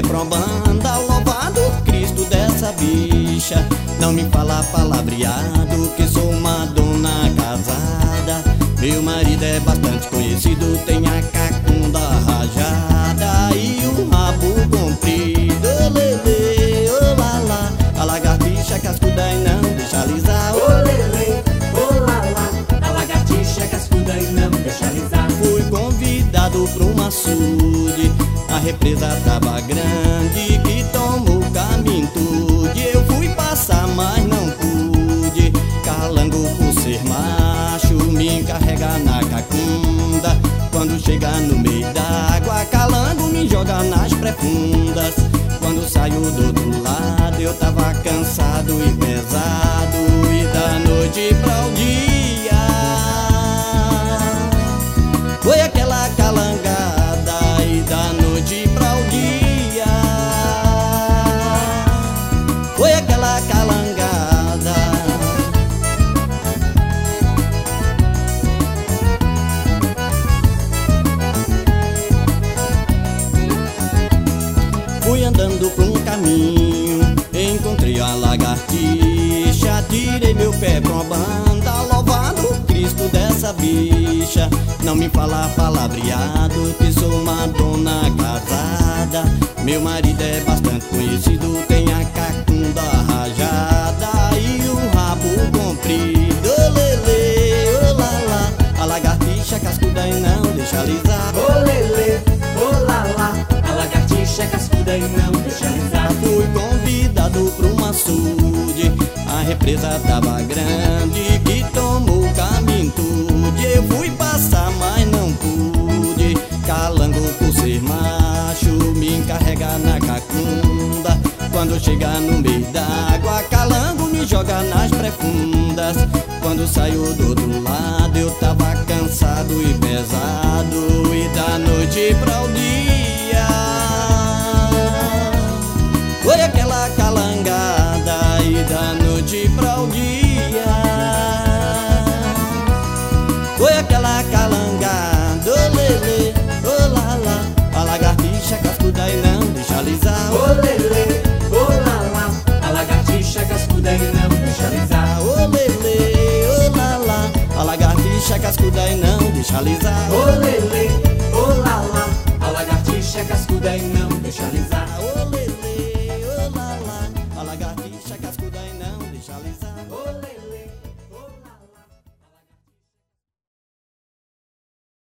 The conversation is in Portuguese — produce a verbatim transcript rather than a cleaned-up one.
pé pro banda, louvado Cristo dessa bicha. Não me fala palavreado que sou uma dona casada. Meu marido é bastante conhecido, tem a cacunda rajada e o rabo comprido. Olele, olala, a lagartixa cascuda e não deixa alisar. Olele, olala, a lagartixa cascuda e não deixa alisar. Fui convidado pra um açude, a represa tava grande, que tomou o caminho tudo. Eu fui passar, mas não pude. Calango por ser macho, me encarrega na cacunda. Quando chega no meio d'água, calango me joga nas profundas. Quando saio do outro lado, eu tava cansado e pesado. E da noite pra o dia foi aquela calangada. E da noite pra o dia foi aquela calangada. Fui andando por um caminho, encontrei a lagartixa. Tirei meu pé pra uma banda, louvado Cristo dessa bicha. Não me fala palavreado que sou uma dona casada. Meu marido é bastante conhecido, tem a cacunda rajada e o rabo comprido. Olele, olala, a lagartixa cascuda e não deixa alisar. Olele, olala, a lagartixa cascuda e não deixa alisar. Fui convidado pra um açude, a represa tava grande, que tomou o caminho tudo. Eu fui passar, mas não pude. Calango por ser macho, me encarrega na cacunda. Quando chega no meio d'água, calango me joga nas profundas. Quando saiu do outro lado, eu tava cansado e pesado. E da noite pra o dia foi aquela calangada. E da noite pra o dia foi aquela calangada. Olele, olala, a lagartixa cascuda e não deixa alisar. Olele, olala, a lagartixa cascuda e não deixa alisar. Olele, olala, a lagartixa cascuda e não deixa alisar. Olele, olala, a lagartixa cascuda e não deixa alisar.